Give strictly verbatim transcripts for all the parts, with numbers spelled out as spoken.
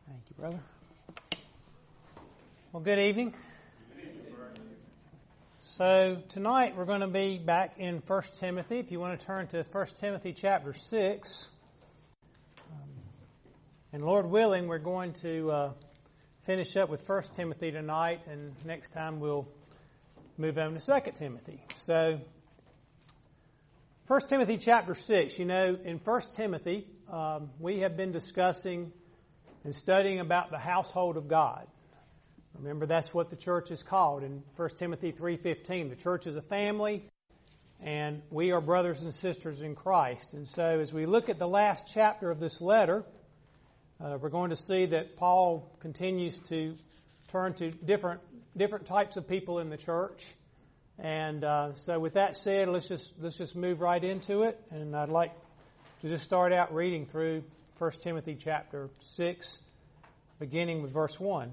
Thank you, brother. Well, good evening. So tonight we're going to be back in First Timothy. If you want to turn to First Timothy chapter six. Um, and Lord willing, we're going to uh, finish up with First Timothy tonight, and next time we'll move on to Second Timothy. So First Timothy chapter six, you know, in First Timothy, um, we have been discussing and studying about the household of God. Remember, that's what the church is called in First Timothy three fifteen. The church is a family, and we are brothers and sisters in Christ. And so as we look at the last chapter of this letter, uh, we're going to see that Paul continues to turn to different different types of people in the church. And uh, so with that said, let's just let's just move right into it. And I'd like to just start out reading through First Timothy chapter six, beginning with verse one.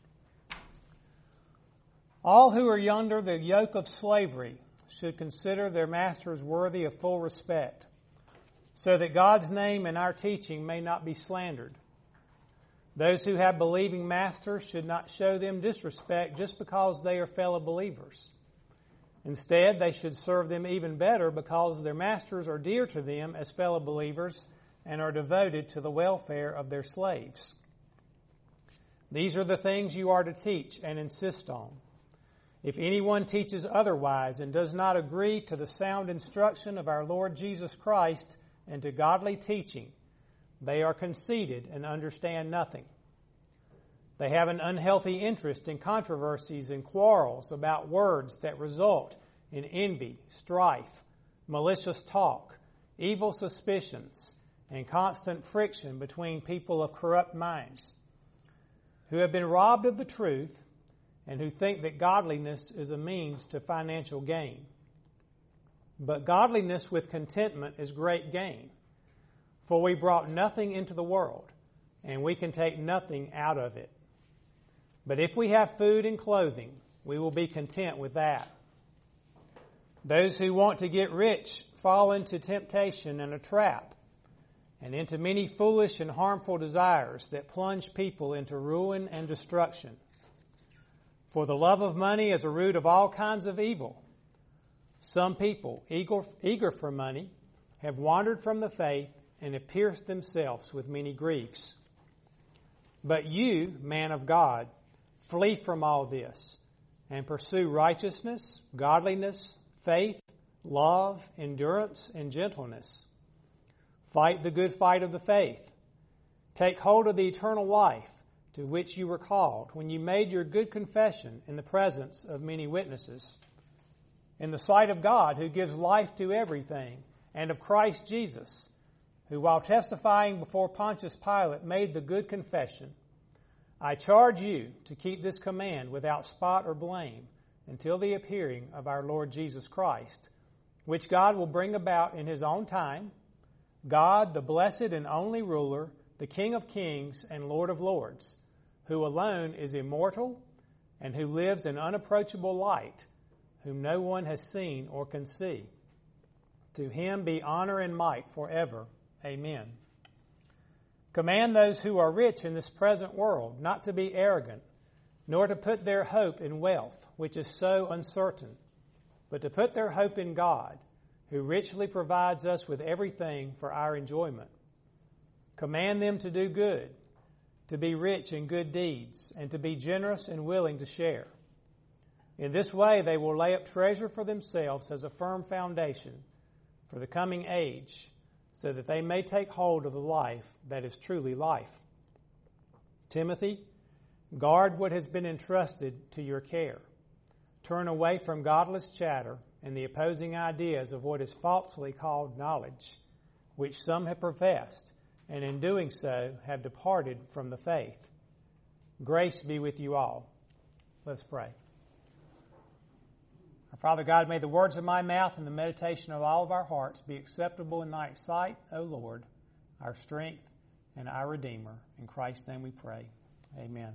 All who are under the yoke of slavery should consider their masters worthy of full respect, so that God's name and our teaching may not be slandered. Those who have believing masters should not show them disrespect just because they are fellow believers. Instead, they should serve them even better because their masters are dear to them as fellow believers and are devoted to the welfare of their slaves. These are the things you are to teach and insist on. If anyone teaches otherwise and does not agree to the sound instruction of our Lord Jesus Christ and to godly teaching, they are conceited and understand nothing. They have an unhealthy interest in controversies and quarrels about words that result in envy, strife, malicious talk, evil suspicions, and constant friction between people of corrupt minds, who have been robbed of the truth and who think that godliness is a means to financial gain. But godliness with contentment is great gain, for we brought nothing into the world, and we can take nothing out of it. But if we have food and clothing, we will be content with that. Those who want to get rich fall into temptation and a trap, and into many foolish and harmful desires that plunge people into ruin and destruction. For the love of money is a root of all kinds of evil. Some people, eager, eager for money, have wandered from the faith and have pierced themselves with many griefs. But you, man of God, flee from all this and pursue righteousness, godliness, faith, love, endurance, and gentleness. Fight the good fight of the faith. Take hold of the eternal life to which you were called when you made your good confession in the presence of many witnesses, in the sight of God who gives life to everything, and of Christ Jesus, who while testifying before Pontius Pilate made the good confession. I charge you to keep this command without spot or blame until the appearing of our Lord Jesus Christ, which God will bring about in his own time. God, the blessed and only ruler, the King of kings and Lord of lords, who alone is immortal and who lives in unapproachable light, whom no one has seen or can see. To him be honor and might forever. Amen. Command those who are rich in this present world not to be arrogant, nor to put their hope in wealth, which is so uncertain, but to put their hope in God, who richly provides us with everything for our enjoyment. Command them to do good, to be rich in good deeds, and to be generous and willing to share. In this way they will lay up treasure for themselves as a firm foundation for the coming age, so that they may take hold of the life that is truly life. Timothy, guard what has been entrusted to your care. Turn away from godless chatter and the opposing ideas of what is falsely called knowledge, which some have professed, and in doing so have departed from the faith. Grace be with you all. Let's pray. Our Father God, may the words of my mouth and the meditation of all of our hearts be acceptable in thy sight, O Lord, our strength and our Redeemer. In Christ's name we pray. Amen.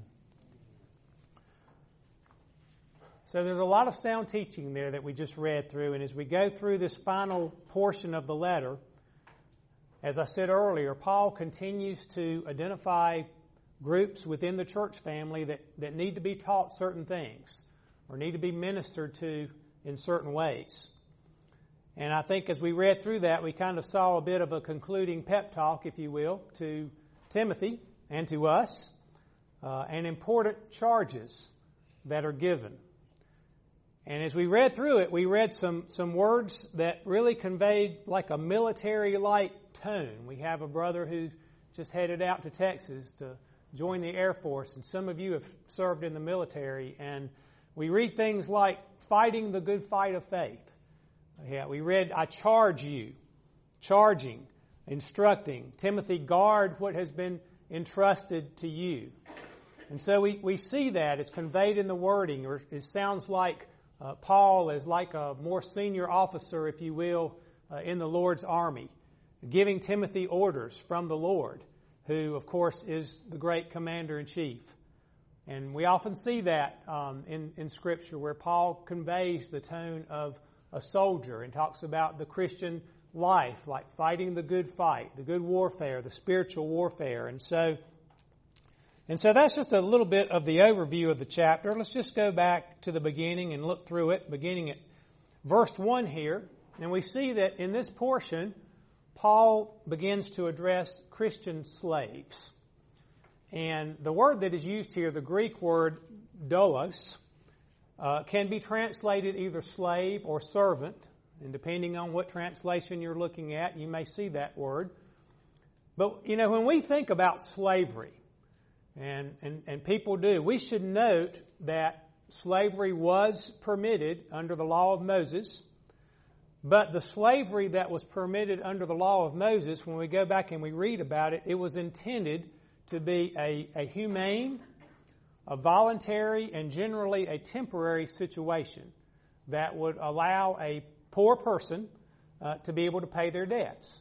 So there's a lot of sound teaching there that we just read through, and as we go through this final portion of the letter, as I said earlier, Paul continues to identify groups within the church family that, that need to be taught certain things or need to be ministered to in certain ways. And I think as we read through that, we kind of saw a bit of a concluding pep talk, if you will, to Timothy and to us, uh, and important charges that are given. And as we read through it, we read some, some words that really conveyed like a military-like tone. We have a brother who just headed out to Texas to join the Air Force, and some of you have served in the military, and we read things like fighting the good fight of faith. Yeah, we read, I charge you, charging, instructing. Timothy, guard what has been entrusted to you. And so we, we see that it's conveyed in the wording, or it sounds like uh, Paul is like a more senior officer, if you will, uh, in the Lord's army, giving Timothy orders from the Lord, who, of course, is the great commander-in-chief. And we often see that um, in, in Scripture where Paul conveys the tone of a soldier and talks about the Christian life, like fighting the good fight, the good warfare, the spiritual warfare. And so, and so that's just a little bit of the overview of the chapter. Let's just go back to the beginning and look through it, beginning at verse one here. And we see that in this portion, Paul begins to address Christian slaves. And the word that is used here, the Greek word doulos, Uh, can be translated either slave or servant, and depending on what translation you're looking at, you may see that word. But, you know, when we think about slavery, and, and, and people do, we should note that slavery was permitted under the law of Moses, but the slavery that was permitted under the law of Moses, when we go back and we read about it, it was intended to be a, a humane, a voluntary, and generally a temporary situation that would allow a poor person uh, to be able to pay their debts.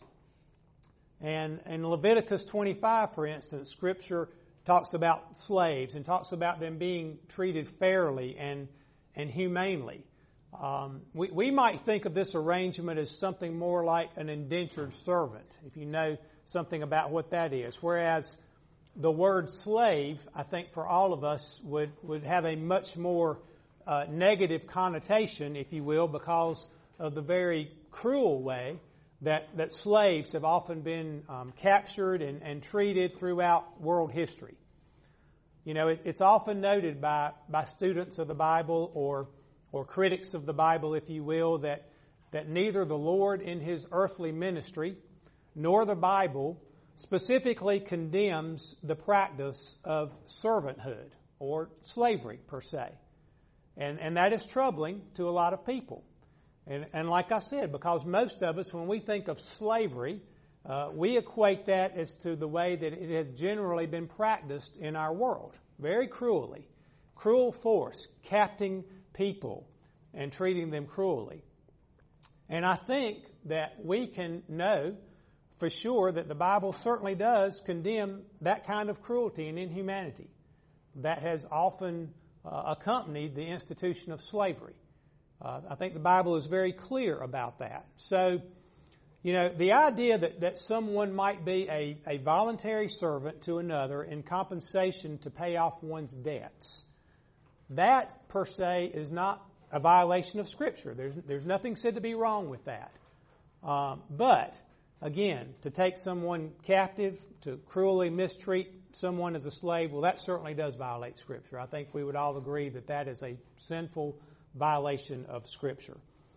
And in Leviticus twenty-five, for instance, Scripture talks about slaves and talks about them being treated fairly and, and humanely. Um, we, we might think of this arrangement as something more like an indentured servant, if you know something about what that is. Whereas the word slave, I think for all of us, would, would have a much more uh, negative connotation, if you will, because of the very cruel way that, that slaves have often been um, captured and, and treated throughout world history. You know, it, it's often noted by, by students of the Bible or, or critics of the Bible, if you will, that, that neither the Lord in His earthly ministry nor the Bible specifically condemns the practice of servanthood or slavery per se. And, and that is troubling to a lot of people. And, and like I said, because most of us, when we think of slavery, uh, we equate that as to the way that it has generally been practiced in our world. Very cruelly. Cruel force, capturing people and treating them cruelly. And I think that we can know for sure that the Bible certainly does condemn that kind of cruelty and inhumanity that has often uh, accompanied the institution of slavery. Uh, I think the Bible is very clear about that. So, you know, the idea that, that someone might be a, a voluntary servant to another in compensation to pay off one's debts, that per se is not a violation of Scripture. There's, there's nothing said to be wrong with that. Um, but Again, to take someone captive, to cruelly mistreat someone as a slave, well, that certainly does violate Scripture. I think we would all agree that that is a sinful violation of Scripture.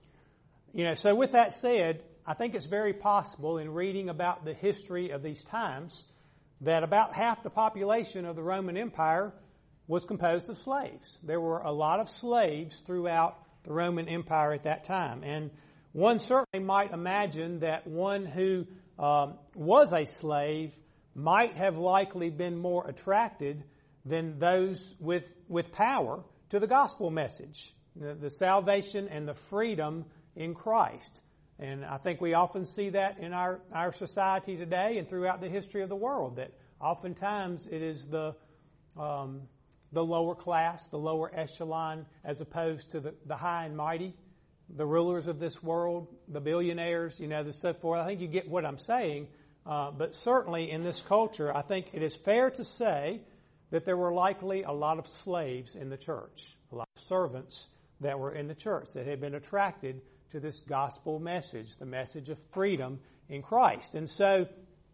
You know, so with that said, I think it's very possible in reading about the history of these times that about half the population of the Roman Empire was composed of slaves. There were a lot of slaves throughout the Roman Empire at that time. And one certainly might imagine that one who um, was a slave might have likely been more attracted than those with with power to the gospel message, the, the salvation and the freedom in Christ. And I think we often see that in our, our society today and throughout the history of the world, that oftentimes it is the um, the lower class, the lower echelon, as opposed to the, the high and mighty, the rulers of this world, the billionaires, you know, the so forth. I think you get what I'm saying. Uh, but certainly in this culture, I think it is fair to say that there were likely a lot of slaves in the church, a lot of servants that were in the church that had been attracted to this gospel message, the message of freedom in Christ. And so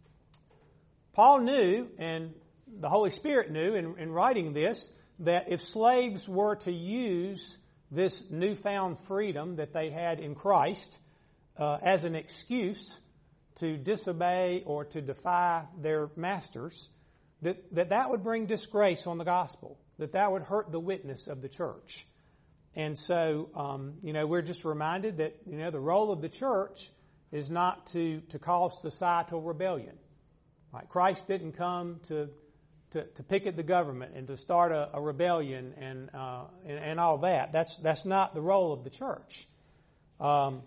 Paul knew, and the Holy Spirit knew in, in writing this, that if slaves were to use this newfound freedom that they had in Christ uh, as an excuse to disobey or to defy their masters, that, that that would bring disgrace on the gospel, that that would hurt the witness of the church. And so, um, you know, we're just reminded that, you know, the role of the church is not to, to cause societal rebellion. Right? Christ didn't come to, to, to picket the government and to start a, a rebellion and, uh, and, and all that. That's, that's not the role of the church. Um,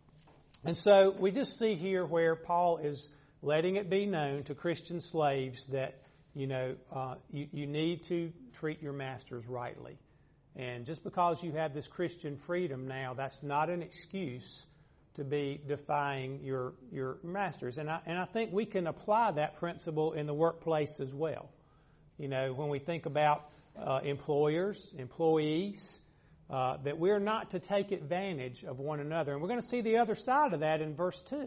and so we just see here where Paul is letting it be known to Christian slaves that, you know, uh, you, you need to treat your masters rightly. And just because you have this Christian freedom now, that's not an excuse to be defying your your masters. And I, and I think we can apply that principle in the workplace as well. You know, when we think about uh, employers, employees, uh, that we're not to take advantage of one another. And we're going to see the other side of that in verse two.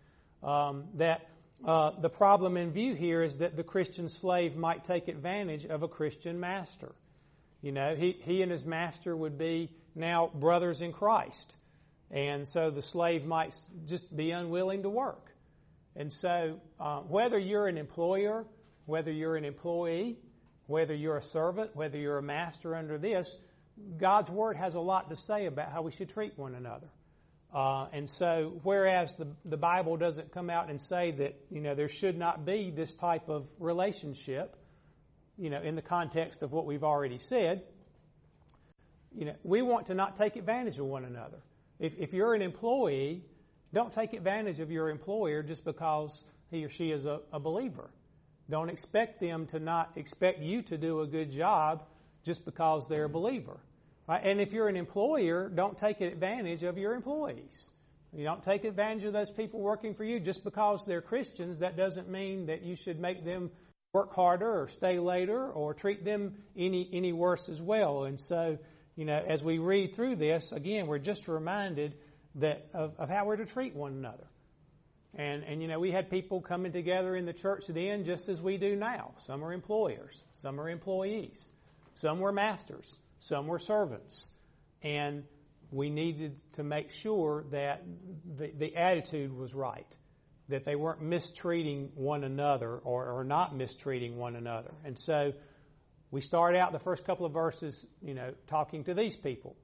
Um, that uh, the problem in view here is that the Christian slave might take advantage of a Christian master. You know, he, he and his master would be now brothers in Christ. And so the slave might just be unwilling to work. And so uh, whether you're an employer, whether you're an employee, whether you're a servant, whether you're a master under this, God's Word has a lot to say about how we should treat one another. Uh, and so whereas the, the Bible doesn't come out and say that, you know, there should not be this type of relationship, you know, in the context of what we've already said, you know, we want to not take advantage of one another. If, if you're an employee, don't take advantage of your employer just because he or she is a, a believer. Don't expect them to not expect you to do a good job just because they're a believer. Right? And if you're an employer, don't take advantage of your employees. You don't take advantage of those people working for you just because they're Christians. That doesn't mean that you should make them work harder or stay later or treat them any any worse as well. And so, you know, as we read through this, again, we're just reminded that of, of how we're to treat one another. And, and, you know, we had people coming together in the church then just as we do now. Some are employers. Some are employees. Some were masters. Some were servants. And we needed to make sure that the, the attitude was right, that they weren't mistreating one another or, or not mistreating one another. And so we start out the first couple of verses, you know, talking to these people.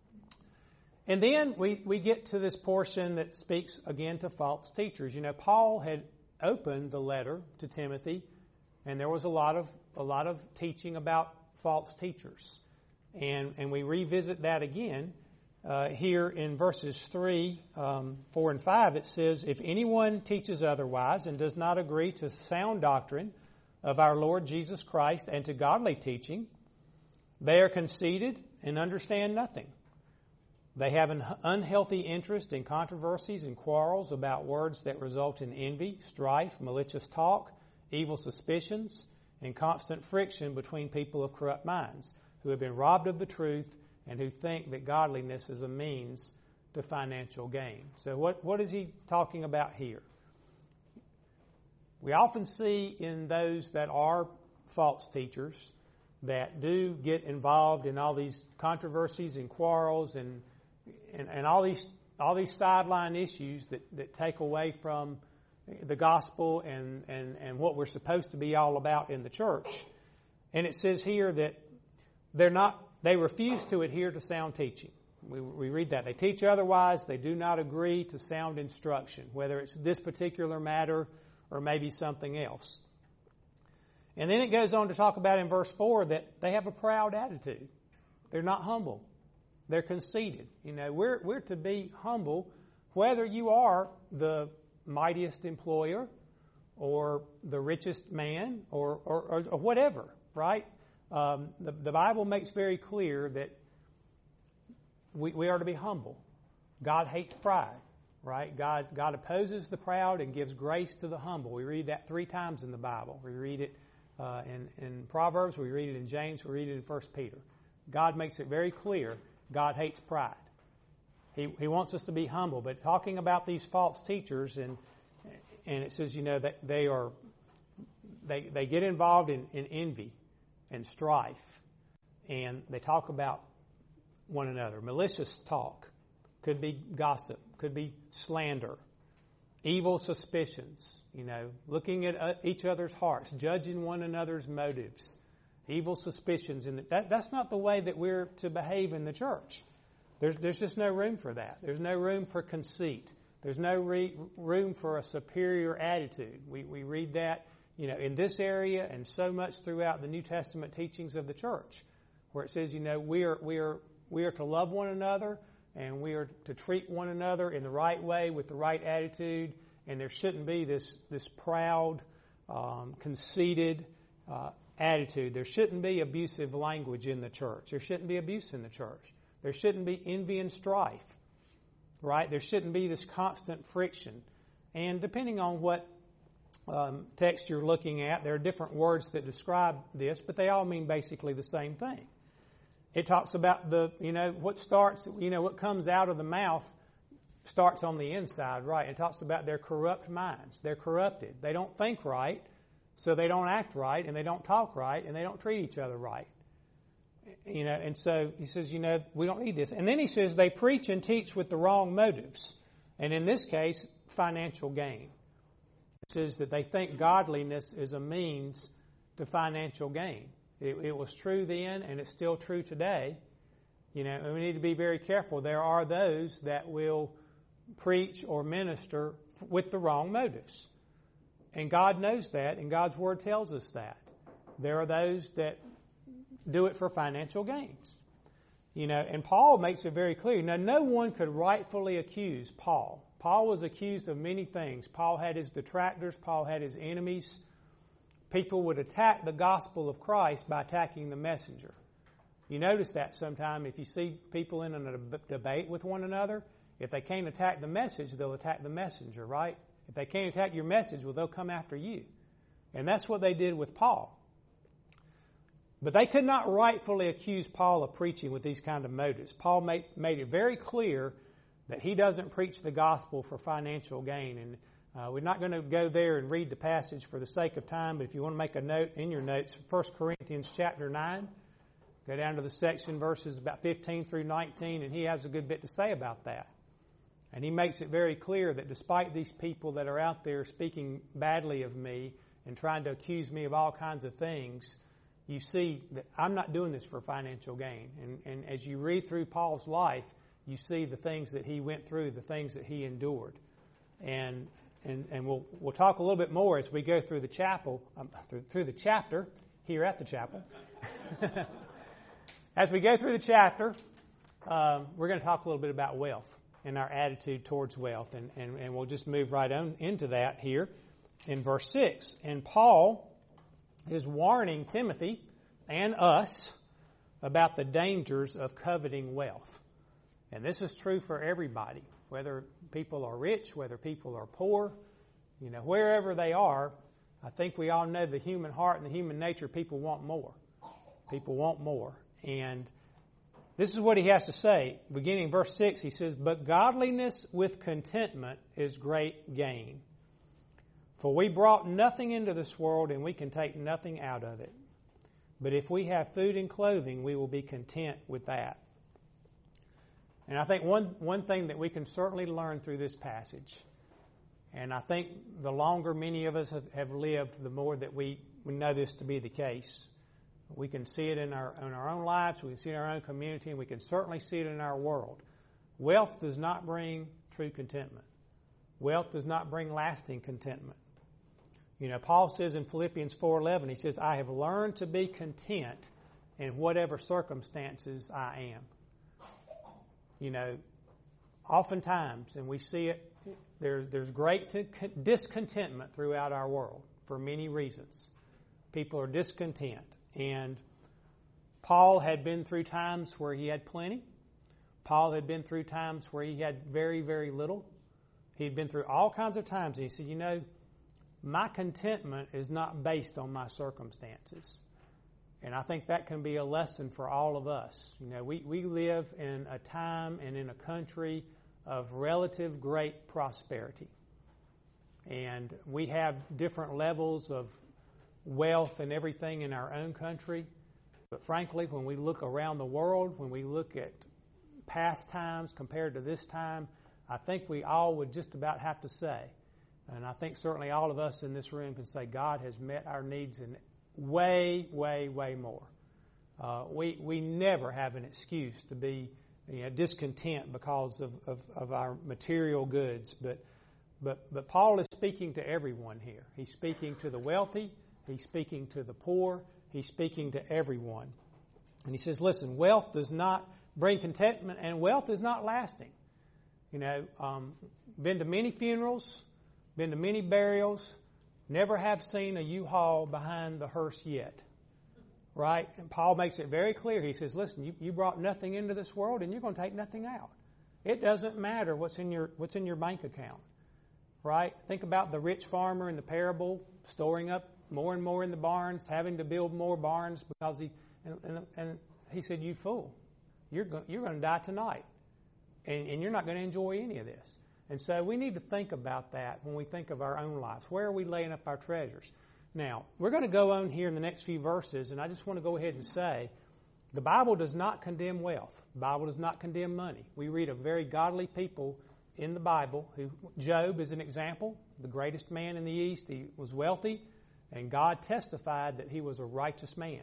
And then we, we get to this portion that speaks again to false teachers. You know, Paul had opened the letter to Timothy, and there was a lot of a lot of teaching about false teachers. And and we revisit that again. Uh, here in verses three, um, four, and five, it says, "If anyone teaches otherwise and does not agree to sound doctrine of our Lord Jesus Christ and to godly teaching, they are conceited and understand nothing. They have an unhealthy interest in controversies and quarrels about words that result in envy, strife, malicious talk, evil suspicions, and constant friction between people of corrupt minds, who have been robbed of the truth and who think that godliness is a means to financial gain." So what, what is he talking about here? We often see in those that are false teachers that do get involved in all these controversies and quarrels and and, and all these all these sideline issues that, that take away from the gospel and, and, and what we're supposed to be all about in the church. And it says here that they're not They refuse to adhere to sound teaching. We, we read that. They teach otherwise. They do not agree to sound instruction, whether it's this particular matter or maybe something else. And then it goes on to talk about in verse four that they have a proud attitude. They're not humble. They're conceited. You know, we're, we're to be humble whether you are the mightiest employer or the richest man or, or, or, or whatever, right? Um, the, the Bible makes very clear that we, we are to be humble. God hates pride, right? God, God opposes the proud and gives grace to the humble. We read that three times in the Bible. We read it uh, in, in Proverbs, we read it in James, we read it in First Peter. God makes it very clear God hates pride. He, he wants us to be humble. But talking about these false teachers, and and it says, you know, that they are they they get involved in, in envy and strife, and they talk about one another. Malicious talk could be gossip, could be slander, evil suspicions, you know, looking at uh, each other's hearts, judging one another's motives, evil suspicions. And that, that's not the way that we're to behave in the church. There's, there's just no room for that. There's no room for conceit. There's no re, room for a superior attitude. We, we read that, you know, in this area and so much throughout the New Testament teachings of the church, where it says, you know, we are, we are, we are to love one another, and we are to treat one another in the right way with the right attitude, and there shouldn't be this this proud, um, conceited uh, attitude. There shouldn't be abusive language in the church. There shouldn't be abuse in the church. There shouldn't be envy and strife, right? There shouldn't be this constant friction. And depending on what um, text you're looking at, there are different words that describe this, but they all mean basically the same thing. It talks about the, you know, what starts, you know, what comes out of the mouth starts on the inside, right? It talks about their corrupt minds. They're corrupted. They don't think right, so they don't act right, and they don't talk right, and they don't treat each other right. You know, and so he says, you know, we don't need this. And then he says they preach and teach with the wrong motives. And in this case, financial gain. It says that they think godliness is a means to financial gain. It, it was true then, and it's still true today. You know, and we need to be very careful. There are those that will preach or minister with the wrong motives. And God knows that, and God's Word tells us that. There are those that do it for financial gains. You know, and Paul makes it very clear. Now, no one could rightfully accuse Paul. Paul was accused of many things. Paul had his detractors. Paul had his enemies. People would attack the gospel of Christ by attacking the messenger. You notice that sometime if you see people in a debate with one another, if they can't attack the message, they'll attack the messenger, right? If they can't attack your message, well, they'll come after you. And that's what they did with Paul. But they could not rightfully accuse Paul of preaching with these kind of motives. Paul made, made it very clear that he doesn't preach the gospel for financial gain. And uh, we're not going to go there and read the passage for the sake of time, but if you want to make a note in your notes, First Corinthians chapter nine, go down to the section verses about fifteen through nineteen, and he has a good bit to say about that. And he makes it very clear that despite these people that are out there speaking badly of me and trying to accuse me of all kinds of things, you see that I'm not doing this for financial gain. And, and as you read through Paul's life, you see the things that he went through, the things that he endured. And and, and we'll we'll talk a little bit more as we go through the chapel, um, through, through the chapter here at the chapel. As we go through the chapter, um, we're going to talk a little bit about wealth and our attitude towards wealth. And, and, and we'll just move right on into that here in verse six. And Paul is warning Timothy and us about the dangers of coveting wealth. And this is true for everybody, whether people are rich, whether people are poor, you know, wherever they are. I think we all know the human heart and the human nature. People want more. People want more. And this is what he has to say. Beginning in verse six, he says, "But godliness with contentment is great gain. For we brought nothing into this world, and we can take nothing out of it. But if we have food and clothing, we will be content with that." And I think one, one thing that we can certainly learn through this passage, and I think the longer many of us have, have lived, the more that we, we know this to be the case. We can see it in our, in our own lives, we can see it in our own community, and we can certainly see it in our world. Wealth does not bring true contentment. Wealth does not bring lasting contentment. You know, Paul says in Philippians four eleven, he says, "I have learned to be content in whatever circumstances I am." You know, oftentimes, and we see it, there, there's great discontentment throughout our world for many reasons. People are discontent. And Paul had been through times where he had plenty. Paul had been through times where he had very, very little. He'd been through all kinds of times. And he said, you know, my contentment is not based on my circumstances. And I think that can be a lesson for all of us. You know, we, we live in a time and in a country of relative great prosperity. And we have different levels of wealth and everything in our own country. But frankly, when we look around the world, when we look at past times compared to this time, I think we all would just about have to say, and I think certainly all of us in this room can say, God has met our needs in way, way, way more. Uh, we we never have an excuse to be you know, discontent because of, of, of our material goods. But but but Paul is speaking to everyone here. He's speaking to the wealthy. He's speaking to the poor. He's speaking to everyone. And he says, listen, wealth does not bring contentment, and wealth is not lasting. You know, um, been to many funerals, been to many burials, never have seen a U-Haul behind the hearse yet. Right? And Paul makes it very clear. He says, listen, you, you brought nothing into this world and you're going to take nothing out. It doesn't matter what's in your what's in your bank account. Right? Think about the rich farmer in the parable storing up more and more in the barns, having to build more barns because he and, and, and he said, you fool, you're go, you're going to die tonight. And, and you're not going to enjoy any of this. And so we need to think about that when we think of our own lives. Where are we laying up our treasures? Now, we're going to go on here in the next few verses, and I just want to go ahead and say, the Bible does not condemn wealth. The Bible does not condemn money. We read of very godly people in the Bible. Who, Job is an example, the greatest man in the East. He was wealthy, and God testified that he was a righteous man.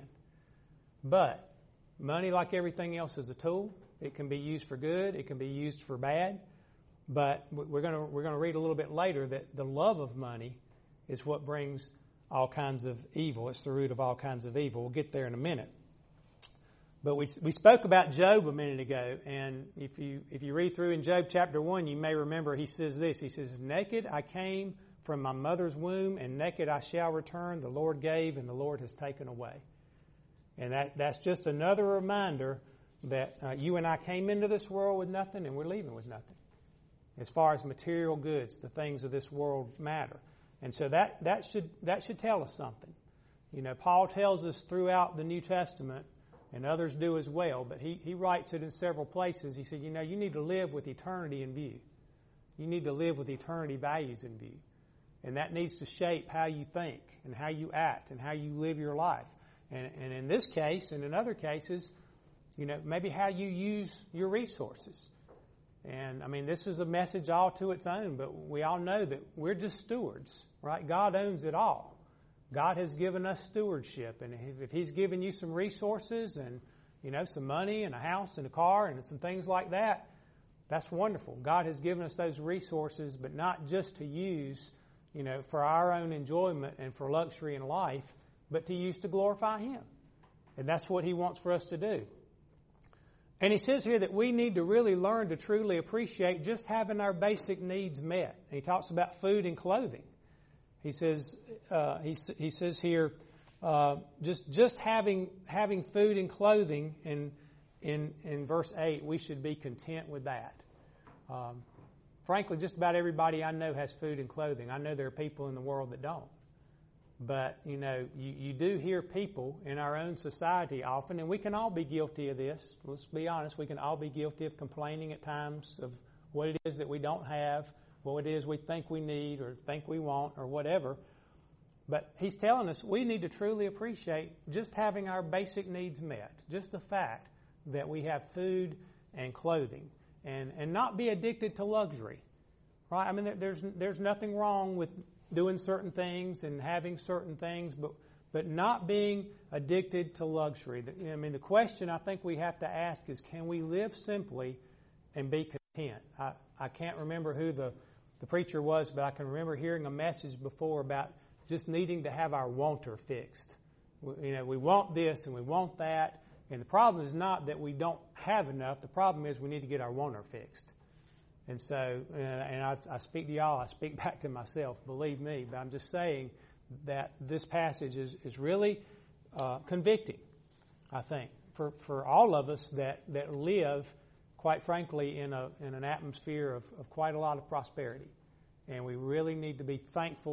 But money, like everything else, is a tool. It can be used for good. It can be used for bad. But we're going to we're going to read a little bit later that the love of money is what brings all kinds of evil. It's the root of all kinds of evil. We'll get there in a minute. But we we spoke about Job a minute ago, and if you if you read through in Job chapter one, you may remember he says this. He says, "Naked I came from my mother's womb, and naked I shall return. The Lord gave, and the Lord has taken away." And that that's just another reminder that uh, you and I came into this world with nothing, and we're leaving with nothing. As far as material goods, the things of this world matter. And so that, that should that should tell us something. You know, Paul tells us throughout the New Testament, and others do as well, but he, he writes it in several places. He said, you know, you need to live with eternity in view. You need to live with eternity values in view. And that needs to shape how you think and how you act and how you live your life. And, and in this case, and in other cases, you know, maybe how you use your resources. And, I mean, this is a message all to its own, but we all know that we're just stewards, right? God owns it all. God has given us stewardship. And if He's given you some resources and, you know, some money and a house and a car and some things like that, that's wonderful. God has given us those resources, but not just to use, you know, for our own enjoyment and for luxury in life, but to use to glorify Him. And that's what He wants for us to do. And he says here that we need to really learn to truly appreciate just having our basic needs met. And he talks about food and clothing. He says uh, he he says here uh, just just having having food and clothing. In in in verse eight, we should be content with that. Um, frankly, just about everybody I know has food and clothing. I know there are people in the world that don't. But, you know, you, you do hear people in our own society often, and we can all be guilty of this. Let's be honest, we can all be guilty of complaining at times of what it is that we don't have, what it is we think we need or think we want or whatever. But he's telling us we need to truly appreciate just having our basic needs met, just the fact that we have food and clothing, and, and not be addicted to luxury, right? I mean, there's there's nothing wrong with doing certain things and having certain things, but but not being addicted to luxury. I mean, the question I think we have to ask is, can we live simply and be content? I, I can't remember who the, the preacher was, but I can remember hearing a message before about just needing to have our wanter fixed. We, you know, we want this and we want that, and the problem is not that we don't have enough. The problem is we need to get our wanter fixed. And so, uh, and I, I speak to y'all, I speak back to myself, believe me, but I'm just saying that this passage is, is really uh, convicting, I think, for, for all of us that, that live, quite frankly, in a in an atmosphere of, of quite a lot of prosperity. And we really need to be thankful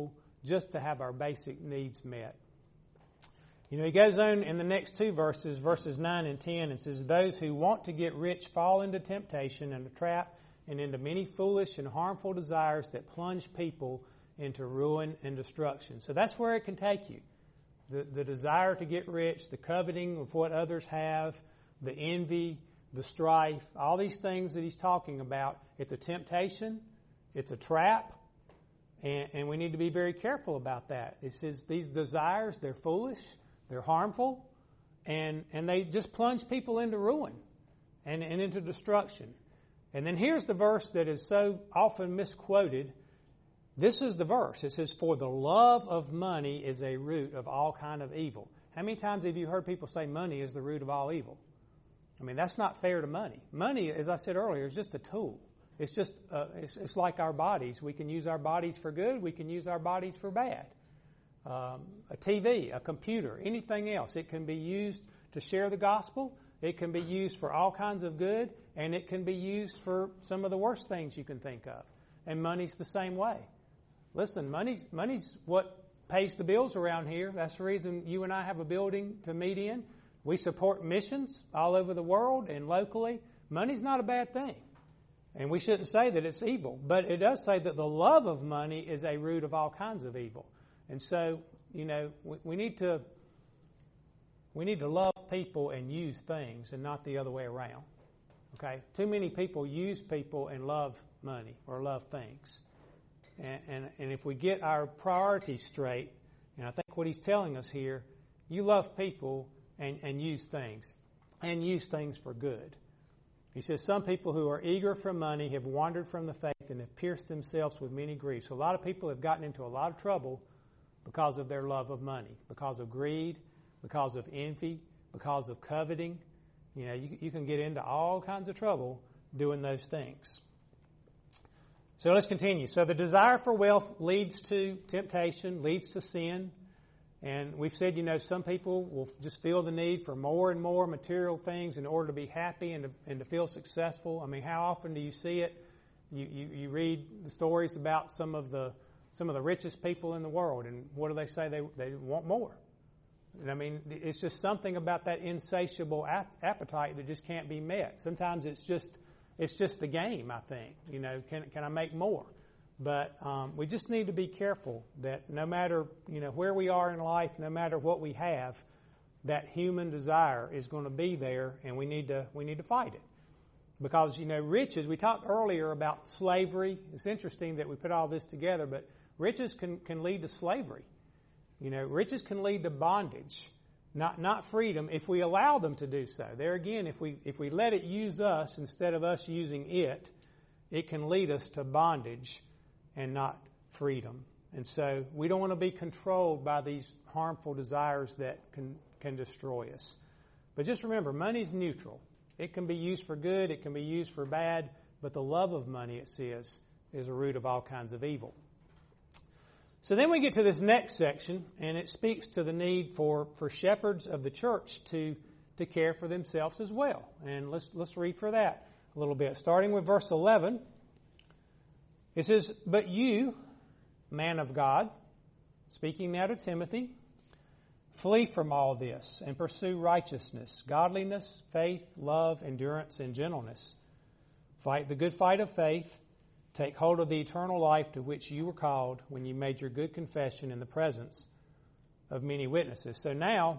just to have our basic needs met. You know, he goes on in the next two verses, verses nine and ten, and says, those who want to get rich fall into temptation and a trap and into many foolish and harmful desires that plunge people into ruin and destruction. So that's where it can take you. The, the desire to get rich, the coveting of what others have, the envy, the strife, all these things that he's talking about, it's a temptation, it's a trap, and, and we need to be very careful about that. It says these desires, they're foolish, they're harmful, and, and they just plunge people into ruin and, and into destruction. And then here's the verse that is so often misquoted. This is the verse. It says, for the love of money is a root of all kind of evil. How many times have you heard people say money is the root of all evil? I mean, that's not fair to money. Money, as I said earlier, is just a tool. It's just, uh, it's, it's like our bodies. We can use our bodies for good. We can use our bodies for bad. Um, a T V, a computer, anything else. It can be used to share the gospel. It can be used for all kinds of good, and it can be used for some of the worst things you can think of. And money's the same way. Listen, money's, money's what pays the bills around here. That's the reason you and I have a building to meet in. We support missions all over the world and locally. Money's not a bad thing. And we shouldn't say that it's evil. But it does say that the love of money is a root of all kinds of evil. And so, you know, we, we need to we need to love people and use things and not the other way around. Okay? Too many people use people and love money or love things. And, and, and if we get our priorities straight, and I think what he's telling us here, you love people and, and use things, and use things for good. He says, some people who are eager for money have wandered from the faith and have pierced themselves with many griefs. So a lot of people have gotten into a lot of trouble because of their love of money, because of greed, because of envy, because of coveting. You know, you, you can get into all kinds of trouble doing those things. So let's continue. So the desire for wealth leads to temptation, leads to sin. And we've said, you know, some people will just feel the need for more and more material things in order to be happy and to, and to feel successful. I mean, how often do you see it? You, you, you read the stories about some of the some of the richest people in the world, and what do they say? They they want more. And I mean, it's just something about that insatiable ap- appetite that just can't be met. Sometimes it's just it's just the game, I think. You know, can can I make more? But um, we just need to be careful that no matter, you know, where we are in life, no matter what we have, that human desire is going to be there, and we need to we need to fight it. Because, you know, riches, we talked earlier about slavery. It's interesting that we put all this together, but riches can, can lead to slavery. You know, riches can lead to bondage, not not freedom, if we allow them to do so. There again, if we if we let it use us instead of us using it, it can lead us to bondage and not freedom. And so we don't want to be controlled by these harmful desires that can, can destroy us. But just remember, money's neutral. It can be used for good, it can be used for bad, but the love of money, it says, is a root of all kinds of evil. So then we get to this next section, and it speaks to the need for, for shepherds of the church to, to care for themselves as well. And let's let's read for that a little bit. Starting with verse eleven. It says, but you, man of God, speaking now to Timothy, flee from all this and pursue righteousness, godliness, faith, love, endurance, and gentleness. Fight the good fight of faith. Take hold of the eternal life to which you were called when you made your good confession in the presence of many witnesses. So now,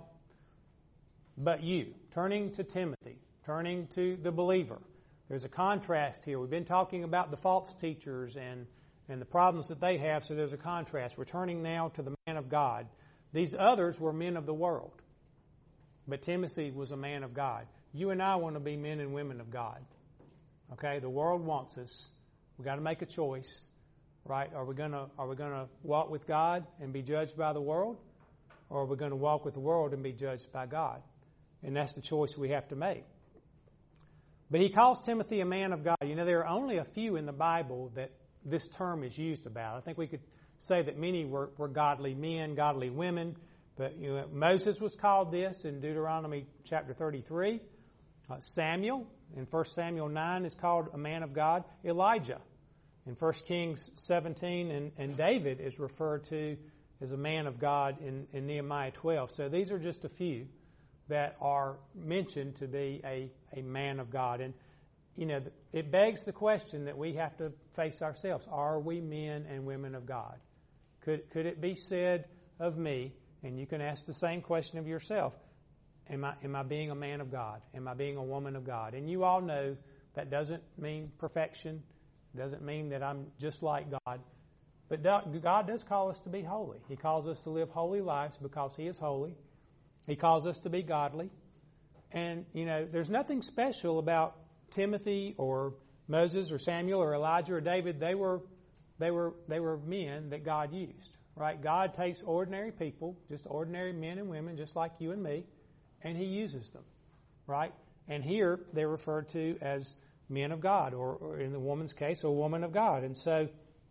but you, turning to Timothy, turning to the believer. There's a contrast here. We've been talking about the false teachers and, and the problems that they have, so there's a contrast. We're turning now to the man of God. These others were men of the world, but Timothy was a man of God. You and I want to be men and women of God. Okay, the world wants us. We've got to make a choice, right? Are we going to are we going to walk with God and be judged by the world, or are we going to walk with the world and be judged by God? And that's the choice we have to make. But he calls Timothy a man of God. You know, there are only a few in the Bible that this term is used about. I think we could say that many were, were godly men, godly women. But you know, Moses was called this in Deuteronomy chapter thirty-three. Uh, Samuel in First Samuel nine is called a man of God. Elijah in First Kings seventeen, and, and David is referred to as a man of God in, in Nehemiah twelve. So these are just a few that are mentioned to be a, a man of God. And, you know, it begs the question that we have to face ourselves. Are we men and women of God? Could, could it be said of me, and you can ask the same question of yourself, am I, am I being a man of God? Am I being a woman of God? And you all know that doesn't mean perfection. Doesn't mean that I'm just like God. But God does call us to be holy. He calls us to live holy lives because He is holy. He calls us to be godly. And, you know, there's nothing special about Timothy or Moses or Samuel or Elijah or David. They were, they were, they were men that God used, right? God takes ordinary people, just ordinary men and women, just like you and me, and He uses them, right? And here they're referred to as men of God, or, or in the woman's case, a woman of God. And so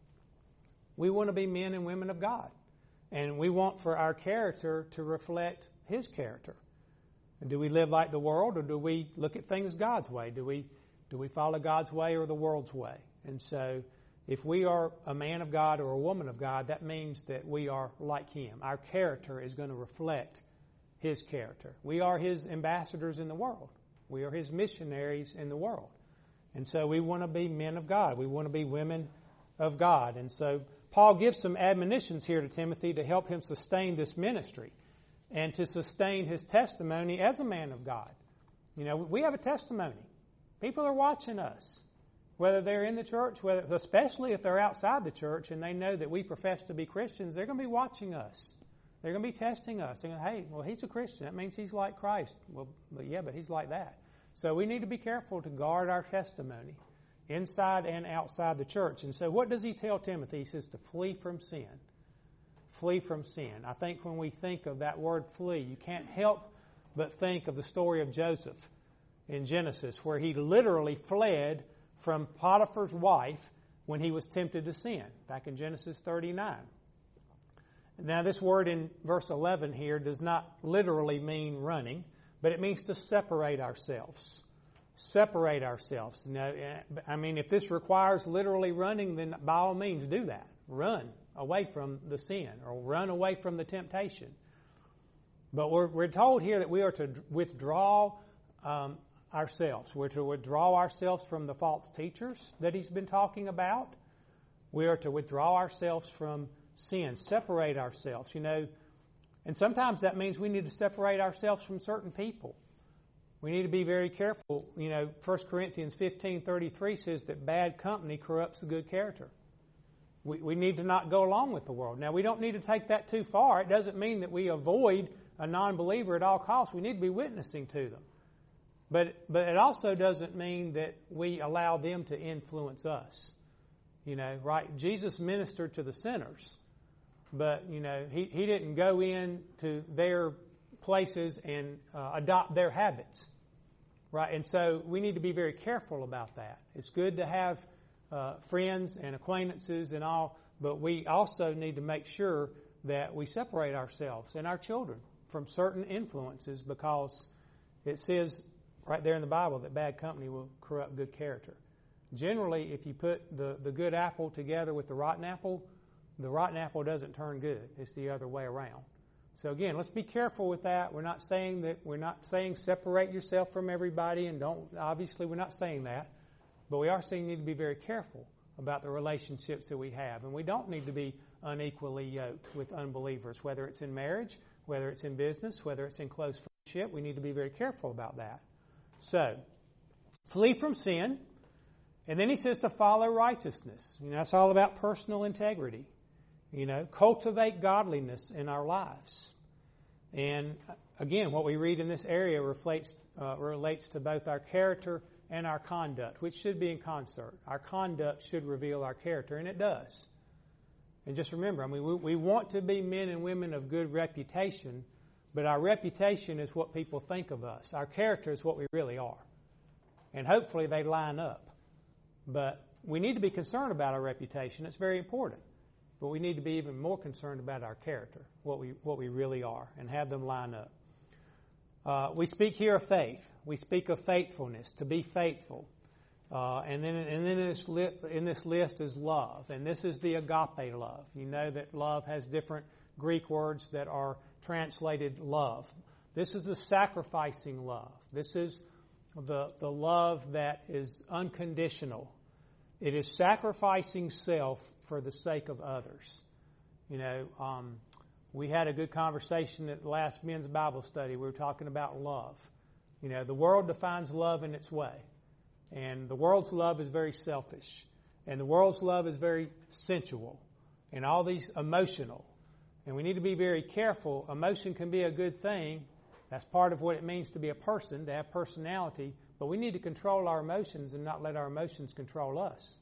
we want to be men and women of God. And we want for our character to reflect His character. And do we live like the world, or do we look at things God's way? Do we do we follow God's way or the world's way? And so if we are a man of God or a woman of God, that means that we are like Him. Our character is going to reflect His character. We are His ambassadors in the world. We are His missionaries in the world. And so we want to be men of God. We want to be women of God. And so Paul gives some admonitions here to Timothy to help him sustain this ministry and to sustain his testimony as a man of God. You know, we have a testimony. People are watching us, whether they're in the church, whether, especially if they're outside the church and they know that we profess to be Christians, they're going to be watching us. They're going to be testing us. They're going, hey, well, he's a Christian. That means he's like Christ. Well, but yeah, but he's like that. So we need to be careful to guard our testimony inside and outside the church. And so what does he tell Timothy? He says to flee from sin. Flee from sin. I think when we think of that word flee, you can't help but think of the story of Joseph in Genesis, where he literally fled from Potiphar's wife when he was tempted to sin, back in Genesis thirty-nine. Now this word in verse eleven here does not literally mean running, but it means to separate ourselves. Separate ourselves. Now, I mean, if this requires literally running, then by all means do that. Run away from the sin, or run away from the temptation. But we're, we're told here that we are to withdraw um, ourselves. We're to withdraw ourselves from the false teachers that he's been talking about. We are to withdraw ourselves from sin, separate ourselves, you know. And sometimes that means we need to separate ourselves from certain people. We need to be very careful. You know, First Corinthians fifteen thirty-three says that bad company corrupts the good character. We, we need to not go along with the world. Now, we don't need to take that too far. It doesn't mean that we avoid a non-believer at all costs. We need to be witnessing to them. But but it also doesn't mean that we allow them to influence us. You know, right? Jesus ministered to the sinners. But, you know, he, he didn't go in to their places and uh, adopt their habits. Right? And so we need to be very careful about that. It's good to have uh, friends and acquaintances and all, but we also need to make sure that we separate ourselves and our children from certain influences, because it says right there in the Bible that bad company will corrupt good character. Generally, if you put the, the good apple together with the rotten apple, the rotten apple doesn't turn good. It's the other way around. So again, let's be careful with that. We're not saying that, we're not saying separate yourself from everybody, and don't, obviously we're not saying that, but we are saying you need to be very careful about the relationships that we have. And we don't need to be unequally yoked with unbelievers, whether it's in marriage, whether it's in business, whether it's in close friendship. We need to be very careful about that. So, flee from sin. And then he says to follow righteousness. You know, that's all about personal integrity. You know, cultivate godliness in our lives. And again, what we read in this area reflects, uh, relates to both our character and our conduct, which should be in concert. Our conduct should reveal our character, and it does. And just remember, I mean, we, we want to be men and women of good reputation, but our reputation is what people think of us. Our character is what we really are. And hopefully they line up. But we need to be concerned about our reputation. It's very important. But we need to be even more concerned about our character, what we what we really are, and have them line up. Uh, we speak here of faith. We speak of faithfulness, to be faithful. Uh, and then and then in this, li- in this list is love. And this is the agape love. You know that love has different Greek words that are translated love. This is the sacrificing love. This is the, the love that is unconditional. It is sacrificing self for the sake of others. You know, um, we had a good conversation at the last men's Bible study. We were talking about love. You know, the world defines love in its way. And the world's love is very selfish. And the world's love is very sensual. And all these emotional. And we need to be very careful. Emotion can be a good thing. That's part of what it means to be a person, to have personality. But we need to control our emotions and not let our emotions control us.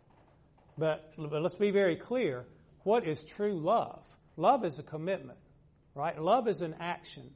But, but let's be very clear. What is true love? Love is a commitment, right? Love is an action.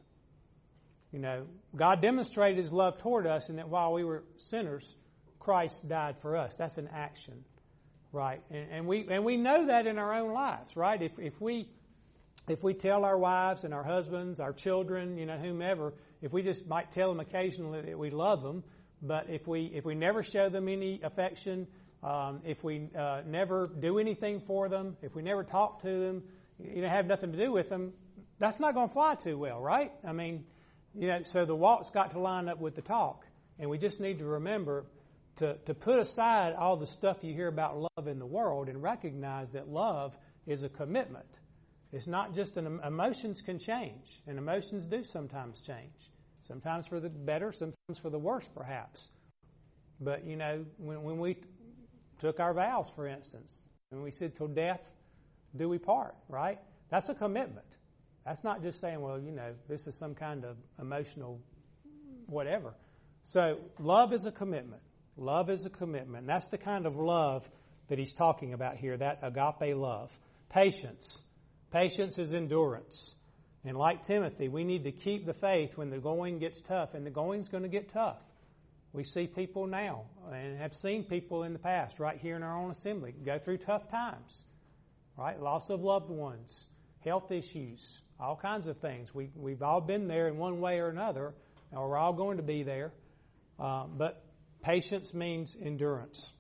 You know, God demonstrated His love toward us in that while we were sinners, Christ died for us. That's an action, right? And, and we and we know that in our own lives, right? If if we if we tell our wives and our husbands, our children, you know, whomever, if we just might tell them occasionally that we love them, but if we if we never show them any affection, um, if we uh, never do anything for them, if we never talk to them, you know, have nothing to do with them, that's not going to fly too well, right? I mean, you know, so the walk's got to line up with the talk, and we just need to remember to to put aside all the stuff you hear about love in the world and recognize that love is a commitment. It's not just an emotions can change, and emotions do sometimes change. Sometimes for the better, sometimes for the worse, perhaps. But, you know, when, when we took our vows, for instance, and we said, till death do we part, right? That's a commitment. That's not just saying, well, you know, this is some kind of emotional whatever. So love is a commitment. Love is a commitment. And that's the kind of love that he's talking about here, that agape love. Patience. Patience is endurance. And like Timothy, we need to keep the faith when the going gets tough, and the going's going to get tough. We see people now and have seen people in the past right here in our own assembly go through tough times, right? Loss of loved ones, health issues, all kinds of things. We, we've all been there in one way or another, and we're all going to be there. Uh, but patience means endurance.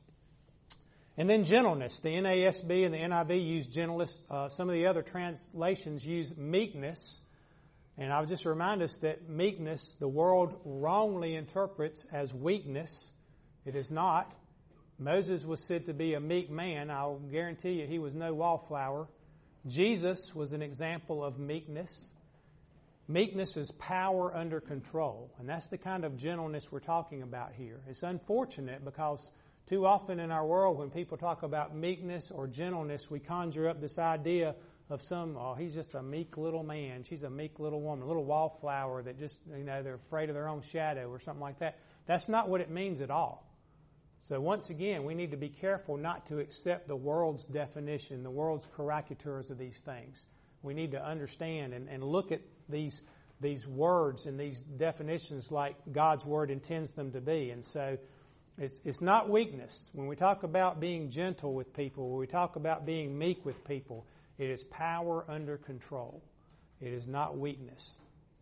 And then gentleness. The N A S B and the N I V use gentleness. Uh, some of the other translations use meekness. And I'll just remind us that meekness, the world wrongly interprets as weakness. It is not. Moses was said to be a meek man. I'll guarantee you he was no wallflower. Jesus was an example of meekness. Meekness is power under control. And that's the kind of gentleness we're talking about here. It's unfortunate because too often in our world when people talk about meekness or gentleness, we conjure up this idea of some, oh, he's just a meek little man. She's a meek little woman, a little wallflower that just, you know, they're afraid of their own shadow or something like that. That's not what it means at all. So once again, we need to be careful not to accept the world's definition, the world's caricatures of these things. We need to understand and, and look at these these words and these definitions like God's Word intends them to be. And so it's it's not weakness. When we talk about being gentle with people, when we talk about being meek with people, it is power under control. It is not weakness.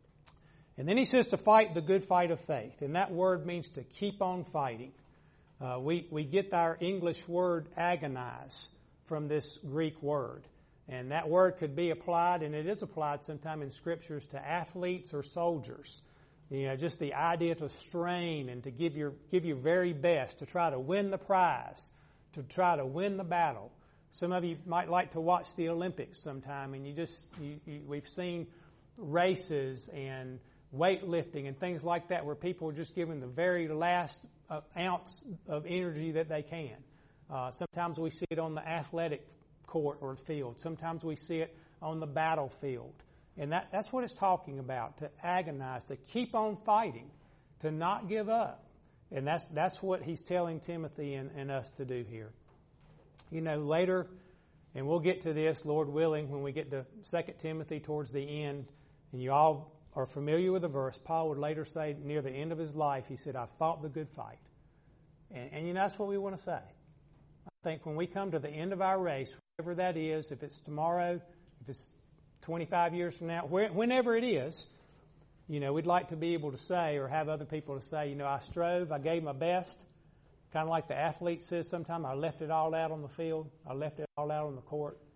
And then he says to fight the good fight of faith. And that word means to keep on fighting. Uh, we, we get our English word agonize from this Greek word. And that word could be applied, and it is applied sometime in Scriptures, to athletes or soldiers. You know, just the idea to strain and to give your give your very best to try to win the prize, to try to win the battle. Some of you might like to watch the Olympics sometime, and you just you, you, we've seen races and weightlifting and things like that where people are just giving the very last uh, ounce of energy that they can. Uh, sometimes we see it on the athletic court or field. Sometimes we see it on the battlefield. And that, that's what it's talking about, to agonize, to keep on fighting, to not give up. And that's that's what he's telling Timothy and, and us to do here. You know, later, and we'll get to this, Lord willing, when we get to Second Timothy towards the end, and you all are familiar with the verse, Paul would later say near the end of his life, he said, I've fought the good fight. And, and you know, that's what we want to say. I think when we come to the end of our race, whatever that is, if it's tomorrow, if it's twenty-five years from now, where, whenever it is, you know, we'd like to be able to say or have other people to say, you know, I strove, I gave my best. Kind of like the athlete says sometimes, I left it all out on the field. I left it all out on the court.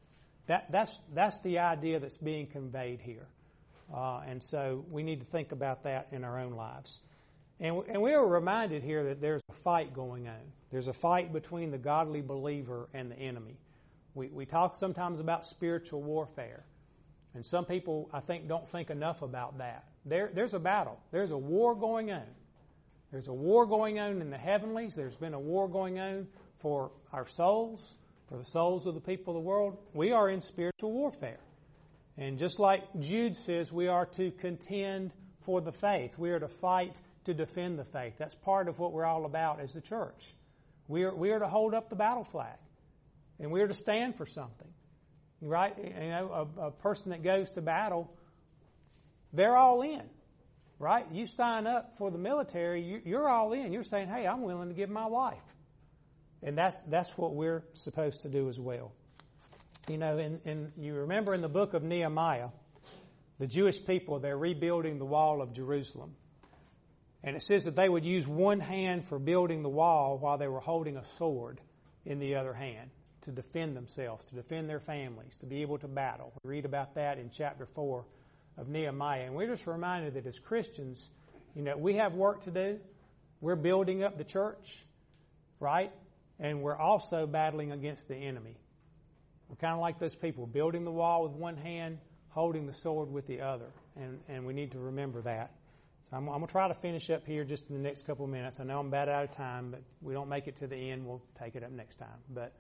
That, that's, that's the idea that's being conveyed here. Uh, and so we need to think about that in our own lives. And, and we are reminded here that there's a fight going on. There's a fight between the godly believer and the enemy. We, we talk sometimes about spiritual warfare. And some people, I think, don't think enough about that. There, there's a battle. There's a war going on. There's a war going on in the heavenlies. There's been a war going on for our souls, for the souls of the people of the world. We are in spiritual warfare. And just like Jude says, we are to contend for the faith. We are to fight to defend the faith. That's part of what we're all about as the church. We are, we are to hold up the battle flag. And we are to stand for something. Right? You know, a, a person that goes to battle, they're all in. Right? You sign up for the military, you, you're all in. You're saying, hey, I'm willing to give my life. And that's that's what we're supposed to do as well. You know, and, and you remember in the book of Nehemiah, the Jewish people, they're rebuilding the wall of Jerusalem. And it says that they would use one hand for building the wall while they were holding a sword in the other hand to defend themselves, to defend their families, to be able to battle. We read about that in chapter four of Nehemiah. And we're just reminded that as Christians, you know, we have work to do. We're building up the church, right? And we're also battling against the enemy. We're kind of like those people, building the wall with one hand, holding the sword with the other. And, and we need to remember that. So I'm, I'm going to try to finish up here just in the next couple of minutes. I know I'm about out of time, but if we don't make it to the end, we'll take it up next time. But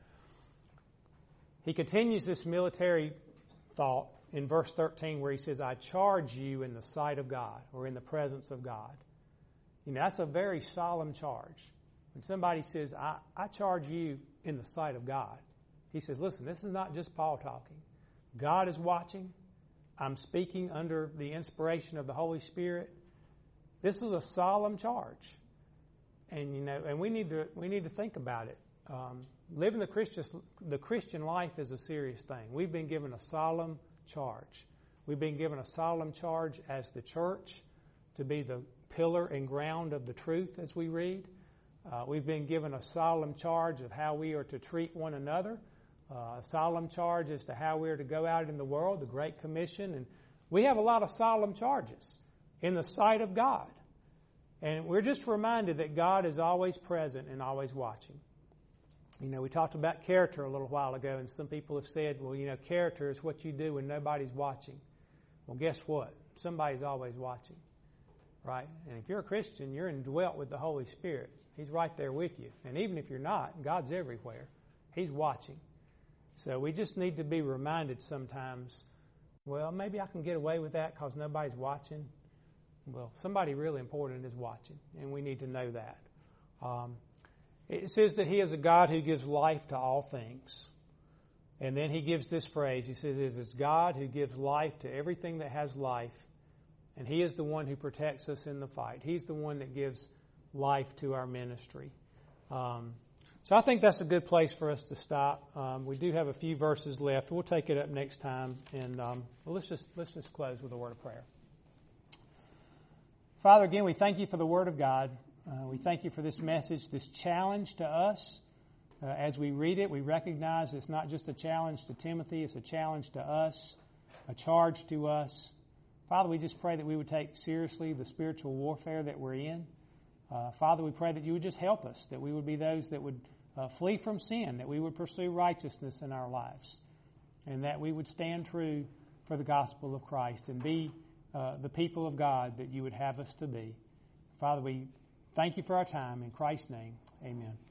he continues this military thought in verse thirteen where he says, I charge you in the sight of God, or in the presence of God. You know, that's a very solemn charge. When somebody says, I, I charge you in the sight of God, he says, listen, this is not just Paul talking. God is watching. I'm speaking under the inspiration of the Holy Spirit. This is a solemn charge. And, you know, and we need to, we need to think about it. Um, living the Christian, the Christian life is a serious thing. We've been given a solemn charge. We've been given a solemn charge as the church to be the pillar and ground of the truth as we read. Uh, we've been given a solemn charge of how we are to treat one another, uh, a solemn charge as to how we are to go out in the world, the Great Commission. And we have a lot of solemn charges in the sight of God. And we're just reminded that God is always present and always watching. You know, we talked about character a little while ago, and some people have said, well, you know, character is what you do when nobody's watching. Well, guess what? Somebody's always watching, right? And if you're a Christian, you're indwelt with the Holy Spirit. He's right there with you. And even if you're not, God's everywhere. He's watching. So we just need to be reminded sometimes, well, maybe I can get away with that because nobody's watching. Well, somebody really important is watching, and we need to know that. Um, it says that He is a God who gives life to all things. And then He gives this phrase. He says it is God who gives life to everything that has life, and He is the one who protects us in the fight. He's the one that gives life to our ministry. Um, so I think that's a good place for us to stop. Um, we do have a few verses left. We'll take it up next time, and um, well, let's just let's just close with a word of prayer. Father, again, we thank You for the Word of God. Uh, we thank You for this message, this challenge to us. Uh, as we read it, we recognize it's not just a challenge to Timothy, it's a challenge to us, a charge to us. Father, we just pray that we would take seriously the spiritual warfare that we're in. Uh, Father, we pray that You would just help us, that we would be those that would uh, flee from sin, that we would pursue righteousness in our lives, and that we would stand true for the gospel of Christ and be uh, the people of God that You would have us to be. Father, we thank You for our time. In Christ's name, amen.